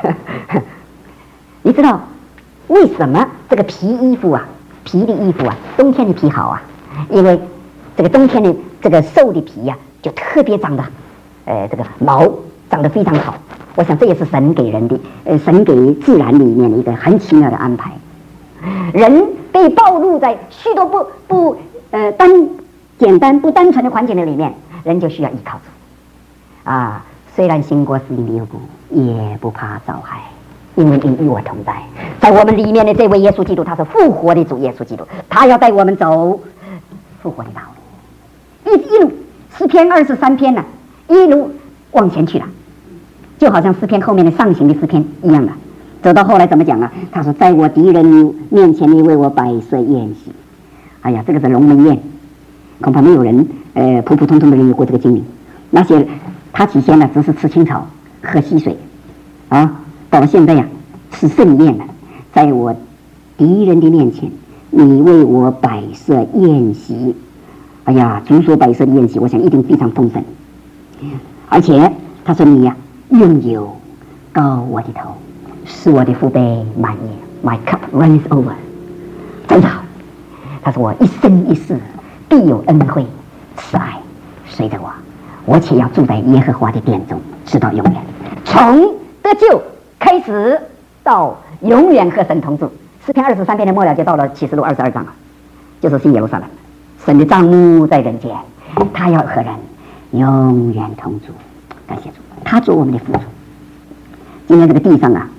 你知道为什么这个皮的衣服啊，冬天的皮好啊？因为这个冬天的这个瘦的皮呀，就特别长的，这个毛长得非常好。我想这也是神给人的，神给自然里面的一个很奇妙的安排。人被暴露在许多不简单不单纯的环境的里面，人就需要依靠主啊。虽然行过死荫的幽谷，也不怕遭害，因为你与我同在。在我们里面的这位耶稣基督，他是复活的主耶稣基督，他要带我们走复活的道路，一路诗篇23篇呢，一路往前去了，就好像诗篇后面的上行的诗篇一样的。走到后来怎么讲啊？他说：“在我敌人面前，你为我摆设宴席。”哎呀，这个是龙门宴，恐怕没有人普普通通的人有过这个经历。那些他起先呢，只是吃青草、喝溪水，啊，到了现在呀，吃盛宴了。在我敌人的面前，你为我摆设宴席。哎呀，主所摆设的宴席，我想一定非常丰盛。而且他说你呀，用油膏我的头，使我的腹背满溢 ，My cup runs over， 真好。他说我一生一世必有恩惠慈爱随着我。我且要住在耶和华的殿中，直到永远。从得救开始到永远和神同住。诗篇23篇的末了就到了启示录22章了，就是新耶路撒冷。神的帐幕在人间，他要和人永远同住。感谢主，他做我们的辅助。今天这个地上啊，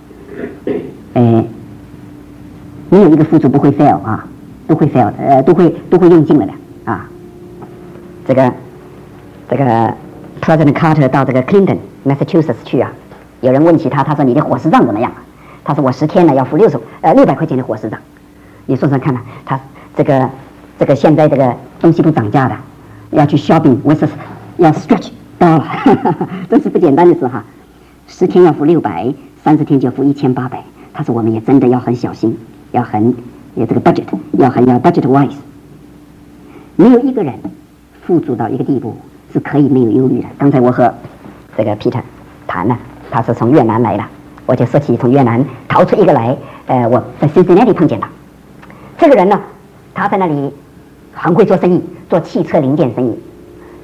没有一个辅助不会 fail 啊，都会 fail 都会用尽了的啊。这个 President Carter 到这个 Clinton Massachusetts 去啊，有人问起他，他说你的伙食账怎么样啊？他说我10天呢要付600块钱的伙食账。你说说看呢、他这个现在这个东西都涨价了，要去 shopping， 我是要 stretch 到了，真是不简单的事哈。10天要付600，30天就付1800。他说我们也真的要很小心，要很有这个 budget， 要 budget wise。没有一个人富足到一个地步是可以没有忧虑的。刚才我和这个 Peter 谈了，他是从越南来的，我就说起从越南逃出一个来，我在 Cincinnati 碰见他。这个人呢，他在那里很会做生意，做汽车零件生意，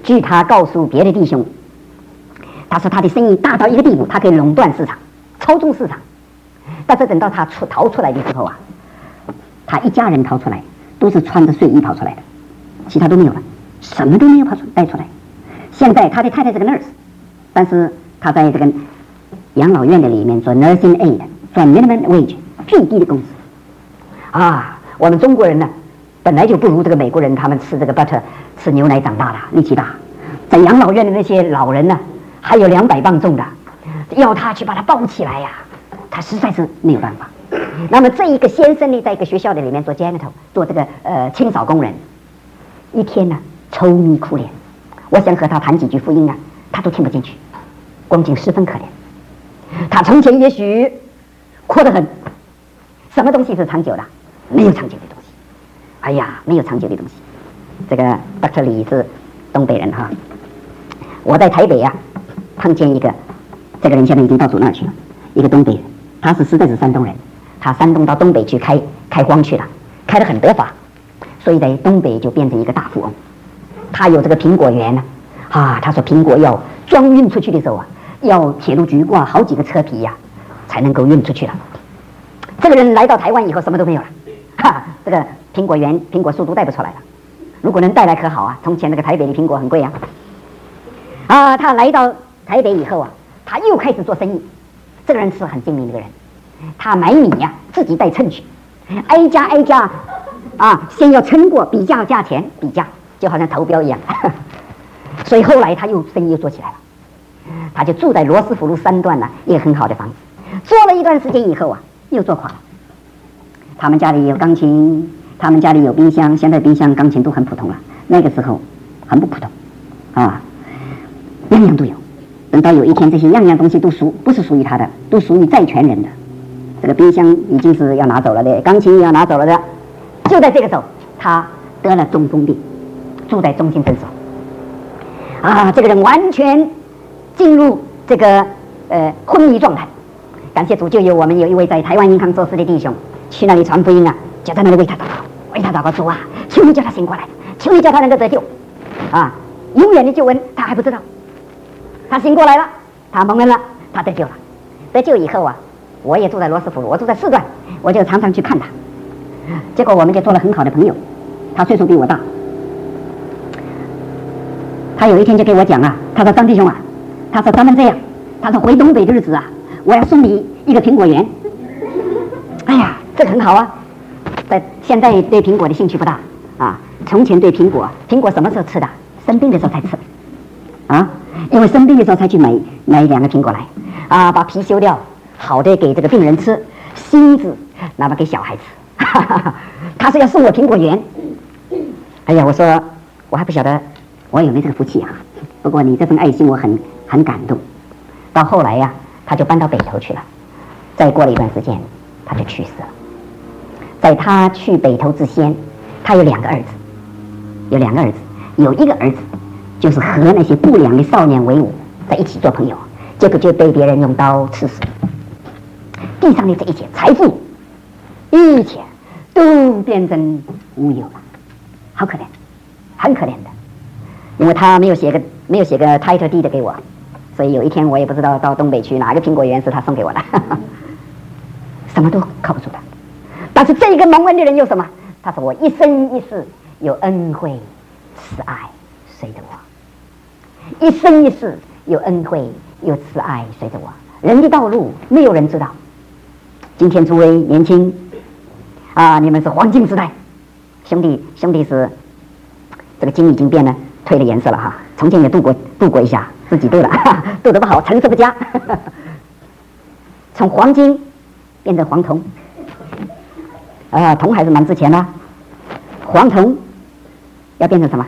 据他告诉别的弟兄，他说他的生意大到一个地步，他可以垄断市场，操纵市场。但是等到他逃出来的时候啊，他一家人逃出来都是穿着睡衣逃出来的，其他都没有了，什么都没有带出来。现在他的太太是个 nurse， 但是他在这个养老院的里面做 nursing aid， 赚 minimum wage 最低的工资啊。我们中国人呢，本来就不如这个美国人，他们吃这个 butter 吃牛奶长大的，力气大。在养老院的那些老人呢，还有200磅重的，要他去把他抱起来呀，他实在是没有办法。那么这一个先生呢，在一个学校的里面做 janitor， 做这个清扫工人，一天呢愁眉苦脸，我想和他谈几句福音啊，他都听不进去，光景十分可怜。他从前也许阔得很，什么东西是长久的？没有长久的东西。哎呀，没有长久的东西。这个 Dr. 李是东北人哈，我在台北啊碰见一个，这个人现在已经到祖那儿去了，一个东北人，他实在是山东人，他山东到东北去开荒去了，开得很得法，所以在东北就变成一个大富翁。他有这个苹果园呢，他说苹果要装运出去的时候啊，要铁路局挂好几个车皮呀，才能够运出去了。这个人来到台湾以后什么都没有了，这个苹果园苹果树都带不出来了。如果能带来可好啊，从前那个台北的苹果很贵啊。他来到台北以后啊，他又开始做生意。这个人是很精明的一个人，他买米呀，自己带秤去，挨家先要称过，比价价钱，比价就好像投标一样。所以后来他生意又做起来了，他就住在罗斯福路3段呢，一个很好的房子。做了一段时间以后啊，又做垮了。他们家里有钢琴，他们家里有冰箱，现在冰箱钢琴都很普通了，那个时候很不普通样样都有。等到有一天这些样样东西都不是属于他的，都属于债权人的，这个冰箱已经是要拿走了的，钢琴也要拿走了的。就在这个时候他得了中风病，住在中心诊所这个人完全进入这个昏迷状态。感谢主，就有我们有一位在台湾银行做事的弟兄去那里传福音啊，就在那里为他祷告，主啊，求你叫他醒过来，求你叫他能够得救永远的救恩他还不知道。他醒过来了，他蒙恩了，他得救了。得救以后啊，我也住在罗斯福路，我住在4段，我就常常去看他。结果我们就做了很好的朋友。他岁数比我大，他有一天就给我讲他说张弟兄他说咱们这样，他说回东北的日子我要送你一个苹果园。哎呀，这个很好现在对苹果的兴趣不大从前对苹果什么时候吃的？生病的时候才吃因为生病的时候才去买2个苹果来把皮修掉，好的给这个病人吃，芯子那么给小孩吃。他是要送我苹果园。哎呀，我说我还不晓得我有没有这个福气不过你这份爱心我很感动。到后来他就搬到北头去了，再过了一段时间他就去世了。在他去北头之前，他有2个儿子，有一个儿子就是和那些不良的少年为伍，在一起做朋友，结果就被别人用刀刺死。地上的这一切财富，一切都变成乌有了，好可怜，很可怜的。因为他没有写个 title deed 给我，所以有一天我也不知道到东北去哪个苹果园是他送给我的，什么都靠不住的。但是这个蒙恩的人有什么？他说我一生一世有恩惠慈爱随着我，一生一世有恩惠有慈爱随着我。人的道路没有人知道。今天诸位年轻你们是黄金时代，兄弟是这个金已经变了，褪了颜色了从前也度过一下，自己度了度得不好，成色不佳从黄金变成黄铜铜还是蛮值钱的，黄铜要变成什么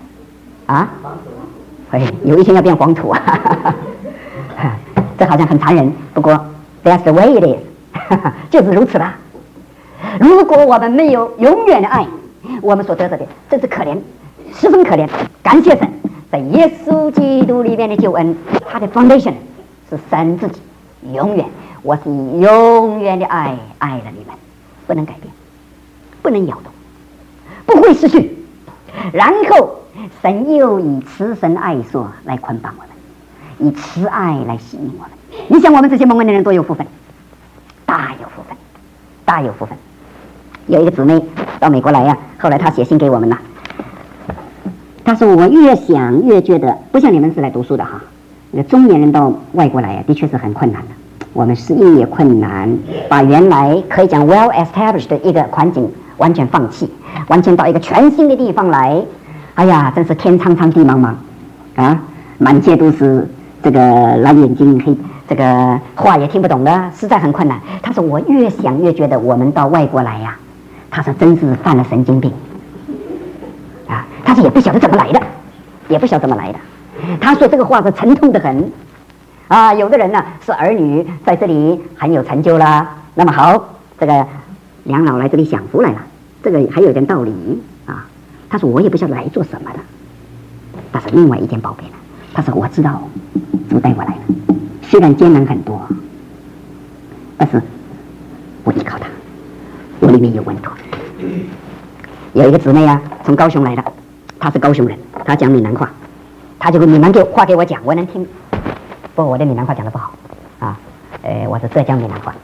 有一天要变黄土这好像很残忍，不过 that's the way it is 就是如此啦。如果我们没有永远的爱，我们所得到的真是可怜，十分可怜。感谢神，在耶稣基督里面的救恩，他的 foundation 是神自己永远，我是以永远的爱了你们，不能改变，不能摇动，不会失去。然后神又以慈神爱所来捆绑我们，以慈爱来吸引我们。你想我们这些蒙恩的人多有福分，大有福分，大有福分。有一个姊妹到美国来呀，后来她写信给我们了。她说我越想越觉得，不像你们是来读书的哈，那个中年人到外国来呀，的确是很困难的。我们适应也困难，把原来可以讲 well established 的一个环境完全放弃，完全到一个全新的地方来，哎呀，真是天苍苍地茫茫啊，满街都是这个蓝眼睛黑，这个话也听不懂的，实在很困难。他说我越想越觉得我们到外国来呀，他说真是犯了神经病啊，他说也不晓得怎么来的，也不晓得怎么来的。他说这个话是沉痛的很啊，有的人呢是儿女在这里很有成就啦，那么好，这个两老来这里享福来了，这个还有点道理啊。他说我也不晓得来做什么的，但是另外一件宝贝呢，他说我知道主带我来了，虽然艰难很多，但是我依靠他，我里面有稳妥。有一个姊妹啊，从高雄来的，她是高雄人，她讲闽南话，她就闽南话给我讲，我能听。不过我的闽南话讲得不好啊，我是浙江闽南话。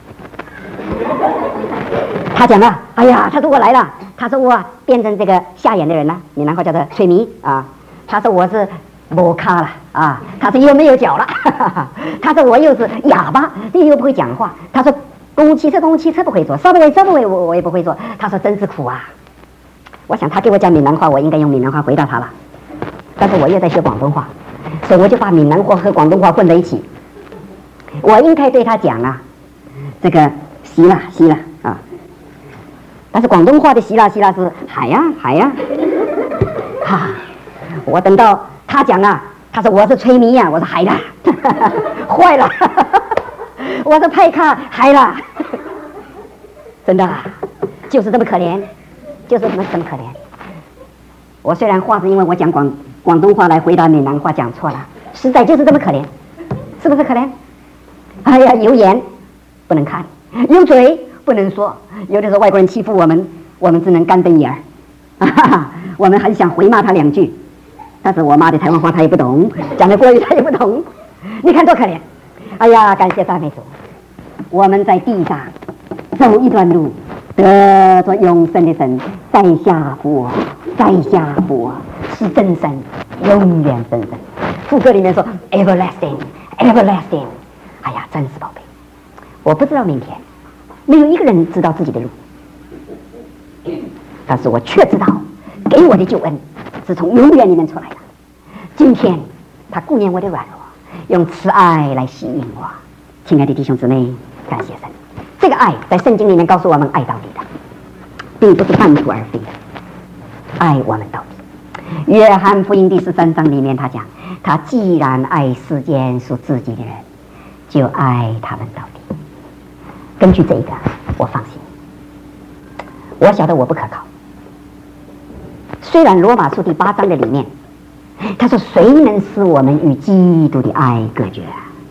他讲了，哎呀，他说我来了，他说我变成这个瞎眼的人了，闽南话叫做吹迷啊。他说我是摩卡了啊，他说又没有脚了，他说我又是哑巴，又不会讲话。他说公务汽车不会做，车不会我也不会做。他说真是苦啊。我想他给我讲闽南话，我应该用闽南话回答他了，但是我又在学广东话。所以我就把闽南话和广东话混在一起。我应该对他讲啊，这个希腊啊，但是广东话的希腊是海呀，我等到他讲啊，他说我是吹迷呀，我说海了，坏了，我说派卡海了，真的就是这么可怜，就是这么可怜。我虽然话是因为我讲广东话来回答闽南话讲错了，实在就是这么可怜，是不是可怜？哎呀，有眼不能看，有嘴不能说，有的时候外国人欺负我们，我们只能干瞪眼儿，我们很想回骂他两句，但是我骂的台湾话他也不懂，讲的国语他也不懂，你看多可怜！哎呀，感谢赞美主，我们在地上走一段路，得着永生的神在下扶我，是真神，永远真神。副歌里面说 everlasting， 哎呀，真是宝贝。我不知道明天，没有一个人知道自己的路，但是我却知道给我的救恩是从永远里面出来的。今天他顾念我的软弱，用慈爱来吸引我。亲爱的弟兄姊妹，感谢神，这个爱在圣经里面告诉我们爱到底的，并不是半途而废的，爱我们到底。约翰福音第13章里面他讲，他既然爱世间属自己的人，就爱他们到底。根据这个我放心，我晓得我不可靠。虽然罗马书第8章的里面他说谁能使我们与基督的爱隔绝？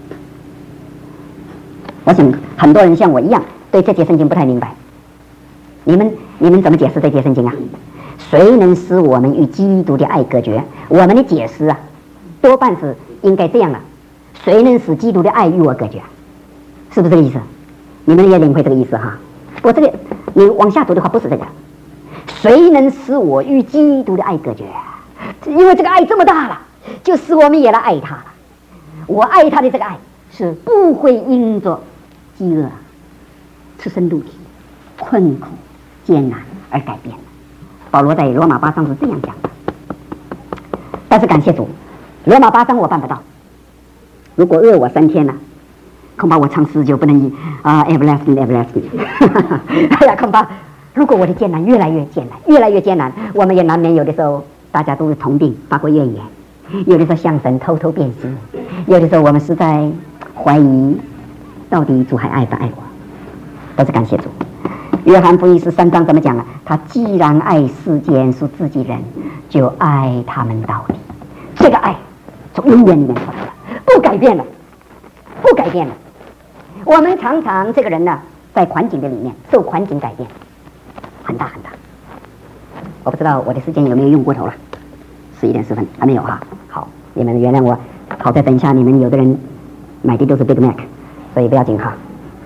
我想很多人像我一样对这节圣经不太明白，你们怎么解释这节圣经啊？谁能使我们与基督的爱隔绝？我们的解释啊多半是应该这样了，谁能使基督的爱与我隔绝？是不是这个意思？你们也领会这个意思哈？我这个你往下读的话不是这个，谁能使我与基督的爱隔绝？因为这个爱这么大了，就使我们也来爱他了。我爱他的这个爱是不会因着饥饿、赤身露体、困苦、艰难而改变的。保罗在罗马8章是这样讲的，但是感谢主，罗马8章我办不到。如果饿我3天了，恐怕我唱诗就不能everlasting。哎呀，恐怕如果我的艰难越来越艰难，我们也难免有的时候大家都是同病发过怨言，有的时候向神偷偷变心，有的时候我们实在怀疑到底主还爱不爱我。但是感谢主，约翰福音13章怎么讲啊？他既然爱世间属自己人，就爱他们到底。这个爱从永远里面出来了，不改变了。我们常常这个人呢，在环境的里面受环境改变很大。我不知道我的时间有没有用过头了 11:10还没有哈。好，你们原谅我，好在等一下你们有的人买的都是 Big Mac， 所以不要紧哈。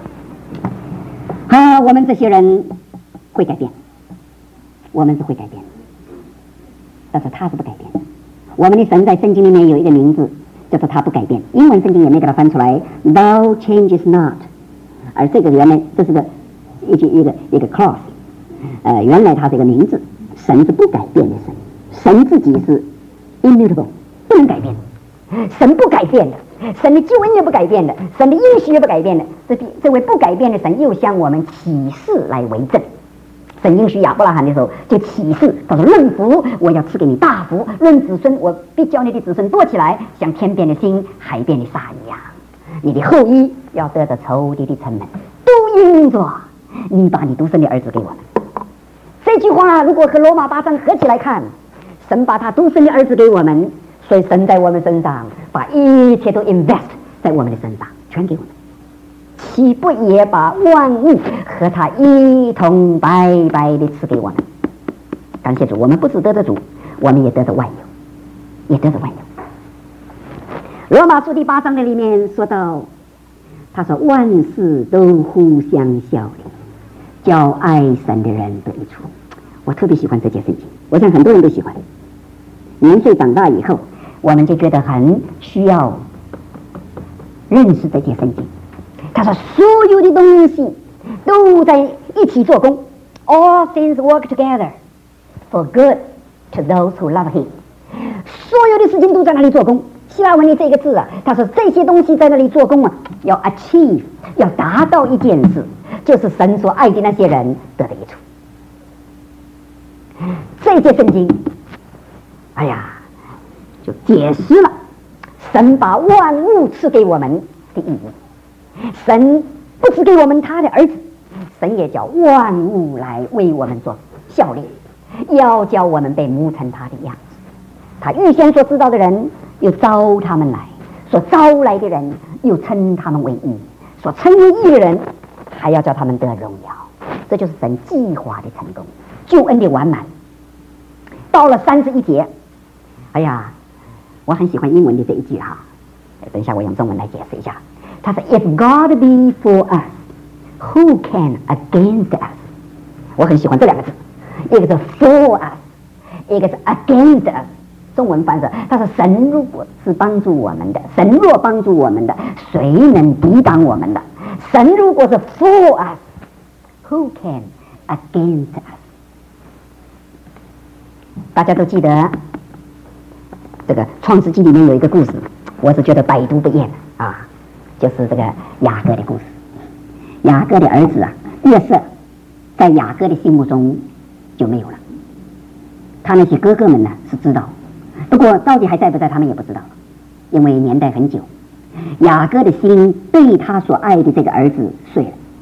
好，我们这些人会改变，我们是会改变，但是他是不改变的。我们的神在圣经里面有一个名字，叫做他不改变。英文圣经也没给他翻出来 ，Thou changes not。而这个原来这是个一个 clause， 原来它是一个名字。神是不改变的神，神自己是 immutable， 不能改变。神不改变的，神的救恩也不改变的，神的应许也不改变的。这位不改变的神又向我们启示来为证。神应许亚伯拉罕的时候就启示，他说：“论福，我要赐给你大福；论子孙，我必叫你的子孙多起来，像天边的星、海边的沙一样。你的后裔要得着仇敌的城门，都因着你把你独生的儿子给我们。”这句话如果和罗马8章合起来看，神把他独生的儿子给我们，所以神在我们身上把一切都 invest 在我们的身上，全给我们，岂不也把万物和他一同白白的赐给我们？感谢主，我们不只得着主，我们也得着万有，也得着万有。罗马书第8章的里面说到，他说万事都互相效力，叫爱神的人得益处。我特别喜欢这节圣经，我想很多人都喜欢。年岁长大以后，我们就觉得很需要认识这节圣经。他说所有的东西都在一起做工， All things work together for good to those who love him。 所有的事情都在那里做工。希腊文的这个字啊，他说这些东西在那里做工啊，要 achieve， 要达到一件事，就是神所爱的那些人得的益处。这些圣经哎呀就解释了神把万物赐给我们的意义。神不只给我们他的儿子，神也叫万物来为我们做效力，要叫我们被磨成他的样子。他预先所知道的人又招他们来，所招来的人又称他们为义，所称为义的人还要叫他们得荣耀。这就是神计划的成功，救恩的完满。到了31节，哎呀，我很喜欢英文的这一句哈，等一下我用中文来解释一下。他说 If God be for us, who can against us？ 我很喜欢这两个字，一个是 for us， 一个是 against us。中文翻译他说神如果是帮助我们的，神若帮助我们的，谁能抵挡我们的？神如果是 for us, who can against us？ 大家都记得这个创世纪里面有一个故事，我是觉得百读不厌啊，就是这个雅各的故事。雅各的儿子啊约瑟，在雅各的心目中就没有了。他那些哥哥们呢是知道，不过到底还在不在他们也不知道，因为年代很久。雅各的心被他所爱的这个儿子碎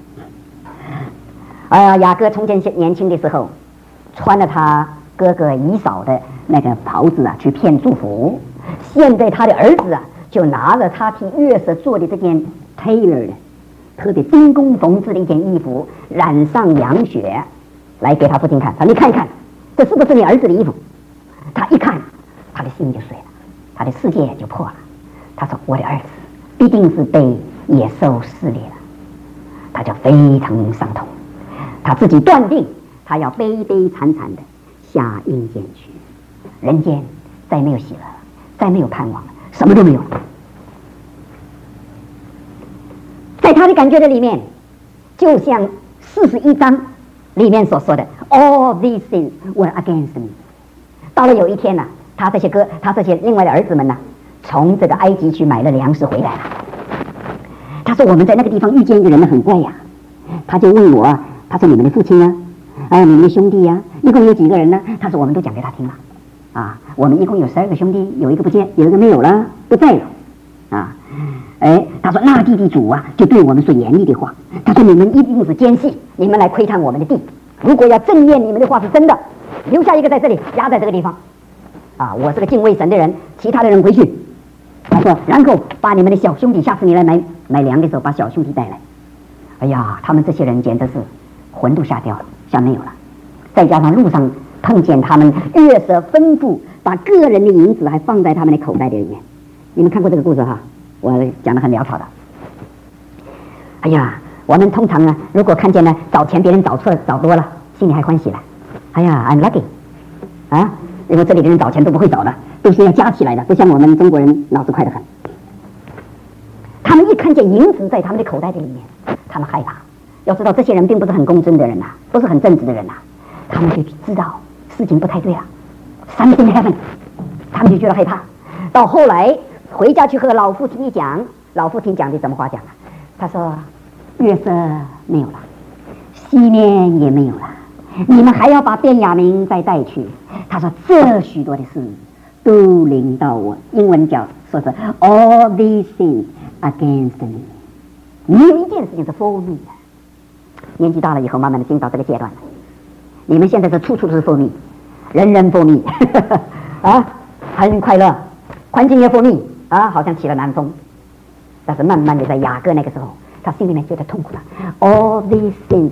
了。雅各从前年轻的时候穿了他哥哥以扫的那个袍子啊去骗祝福，现在他的儿子啊就拿了他替约瑟做的这件 tailor 的特别精工缝制的一件衣服，染上羊血来给他父亲看，他你看一看这是不是你儿子的衣服？他一看他的心就碎了，他的世界就破了。他说我的儿子必定是被野兽撕裂了，他就非常伤痛，他自己断定他要悲悲惨惨的下阴间去，人间再没有喜乐，再没有盼望了，什么都没有。在他的感觉的里面，就像41章里面所说的 All these things were against me。 到了有一天呢，他这些另外的儿子们呢，从这个埃及去买了粮食回来了。他说我们在那个地方遇见一个人呢很怪呀，他就问我，他说你们的父亲呢？你们的兄弟呀，一共有几个人呢？他说我们都讲给他听了。我们一共有12个兄弟，有一个不见，有一个没有了，不在了。他说那地的主啊，就对我们说严厉的话。他说你们一定是奸细，你们来窥探我们的地。如果要正验你们的话是真的，留下一个在这里，压在这个地方。我是个敬畏神的人，其他的人回去。他说然后把你们的小兄弟，下次你来买粮的时候把小兄弟带来。哎呀，他们这些人简直是魂都吓掉了，吓没有了。再加上路上碰见他们约瑟吩咐把个人的银子还放在他们的口袋里面。你们看过这个故事哈？我讲得很潦草的。哎呀，我们通常呢，如果看见呢找钱别人找错找多了，心里还欢喜了。哎呀 ，I'm lucky 啊！因为这里的人找钱都不会找的，都是要加起来的，不像我们中国人脑子快得很。他们一看见银子在他们的口袋里面，他们害怕。要知道，这些人并不是很公正的人呐，不是很正直的人呐，他们就知道事情不太对了 ，something happened， 他们就觉得害怕。到后来回家去和老父亲一讲，老父亲讲的什么话讲啊？他说：“月色没有了，西面也没有了，你们还要把便雅悯再带去。”他说：“这许多的事都临到我。”英文叫说是 all these things against me， 没有一件事情是 for me 的。年纪大了以后，慢慢的进到这个阶段了。你们现在是处处都是 for me， 人人 for me 啊，很快乐，环境也 for me 啊，好像起了南风。但是慢慢的在雅各那个时候，他心里面觉得痛苦了。All these things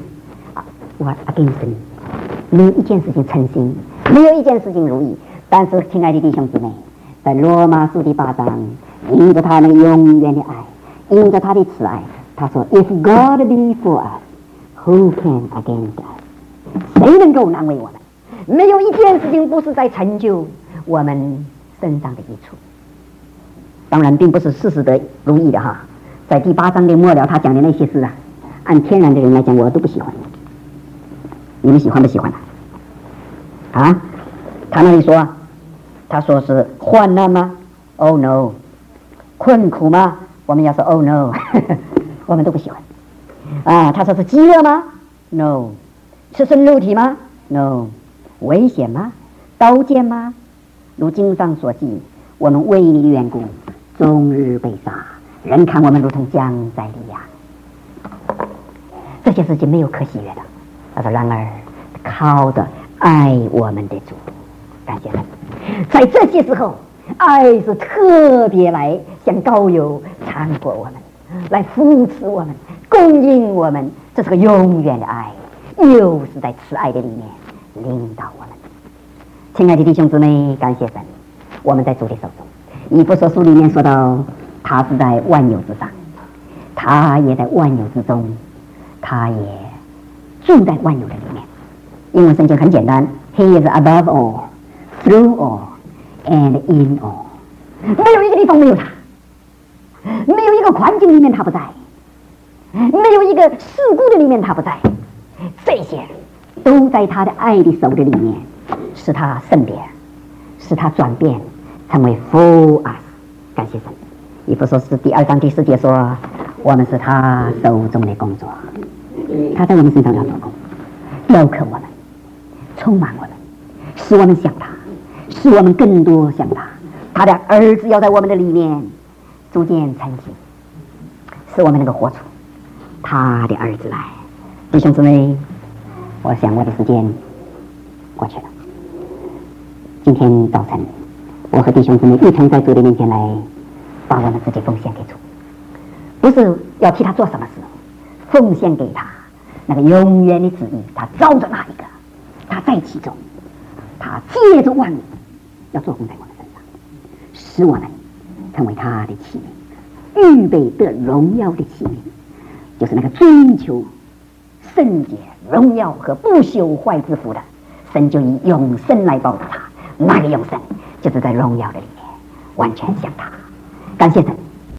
were against me， 没有一件事情称心，没有一件事情如意。但是亲爱的弟兄姊妹，在罗马书第8章，因着他那个永远的爱，因着他的慈爱，他说 If God be for us， Who can against us？ 谁能够难为我们？没有一件事情不是在成就我们身上的益处。当然并不是事事得如意的哈，在第8章的末了他讲的那些事啊，按天然的人来讲我都不喜欢。你们喜欢不喜欢啊？他那里说，他说是患难吗？ Oh no。 困苦吗？我们要说 Oh no 我们都不喜欢啊。他说是饥饿吗？ No。 赤身露体吗？ No。 危险吗？刀剑吗？如经上所记，我们为你的缘故终日被杀，人看我们如同将在里呀。这些事情没有可喜悦的。他说然而靠着爱我们的主，感谢神，在这些时候爱是特别来像膏油缠裹我们，来扶持我们，供应我们。这是个永远的爱，又是在慈爱的里面领导我们。亲爱的弟兄姊妹，感谢神，我们在主的手中。以弗所书里面说到，他是在万有之上，他也在万有之中，他也住在万有的里面。英文圣经很简单 ，He is above all, through all, and in all。 没有一个地方没有他，没有一个环境里面他不在，没有一个事故的里面他不在，这些都在他的爱的手的里面，使他圣别，使他转变成为 for us。 感谢神。以弗所书第2章第4节说，我们是他手中的工作，他在我们身上要做工，雕刻我们，充满我们，使我们像他，使我们更多像他。他的儿子要在我们的里面逐渐成型，使我们能够活出他的儿子来。弟兄姊妹，我想我的时间过去了。今天早晨我和弟兄姊妹一同在主的面前来把我们自己奉献给主，不是要替他做什么事，奉献给他那个永远的旨意。他照着那一个，他在其中，他借着万物要做工在我们身上，使我们成为他的器皿，预备得荣耀的器皿，就是那个追求圣洁、荣耀和不朽坏之福的神，就以永生来报答他。那个永生就是在荣耀的里面完全像他。感谢神，